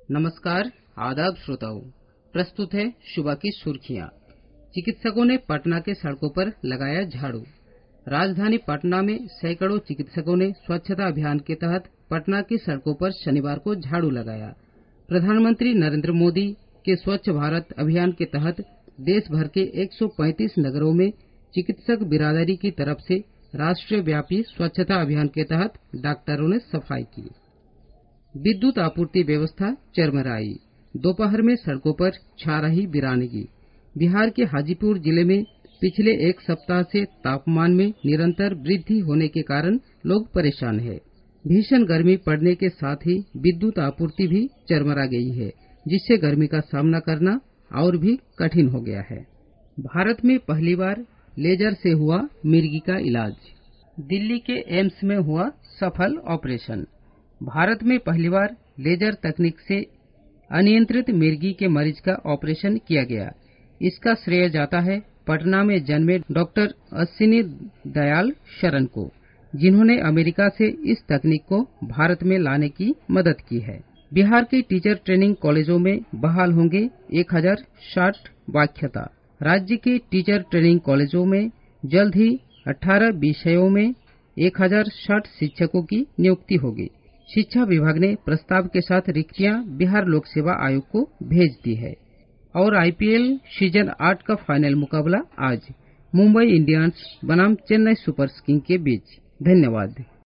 नमस्कार, आदाब श्रोताओं। प्रस्तुत है सुबह की सुर्खियां। चिकित्सकों ने पटना के सड़कों पर लगाया झाड़ू। राजधानी पटना में सैकड़ों चिकित्सकों ने स्वच्छता अभियान के तहत पटना की सड़कों पर शनिवार को झाड़ू लगाया। प्रधानमंत्री नरेंद्र मोदी के स्वच्छ भारत अभियान के तहत देश भर के 135 नगरों में चिकित्सक बिरादरी की तरफ से राष्ट्रीय व्यापी स्वच्छता अभियान के तहत डॉक्टरों ने सफाई की। विद्युत आपूर्ति व्यवस्था चरमराई। दोपहर में सड़कों पर छा रही वीरानगी। बिहार के हाजीपुर जिले में पिछले एक सप्ताह से तापमान में निरंतर वृद्धि होने के कारण लोग परेशान हैं। भीषण गर्मी पड़ने के साथ ही विद्युत आपूर्ति भी चरमरा गई है, जिससे गर्मी का सामना करना और भी कठिन हो गया है। भारत में पहली बार लेजर से हुआ मिर्गी का इलाज। दिल्ली के एम्स में हुआ सफल ऑपरेशन। भारत में पहली बार लेजर तकनीक से अनियंत्रित मिर्गी के मरीज का ऑपरेशन किया गया। इसका श्रेय जाता है पटना में जन्मे डॉक्टर अश्विनी दयाल शरण को, जिन्होंने अमेरिका से इस तकनीक को भारत में लाने की मदद की है। बिहार के टीचर ट्रेनिंग कॉलेजों में बहाल होंगे 1060 व्याख्याता। राज्य के टीचर ट्रेनिंग कॉलेजों में जल्द ही 18 विषयों में 1060 शिक्षकों की नियुक्ति होगी। शिक्षा विभाग ने प्रस्ताव के साथ रिक्तियां बिहार लोक सेवा आयोग को भेज दी है। और आईपीएल सीजन 8 का फाइनल मुकाबला आज मुंबई इंडियंस बनाम चेन्नई सुपर किंग्स के बीच। धन्यवाद।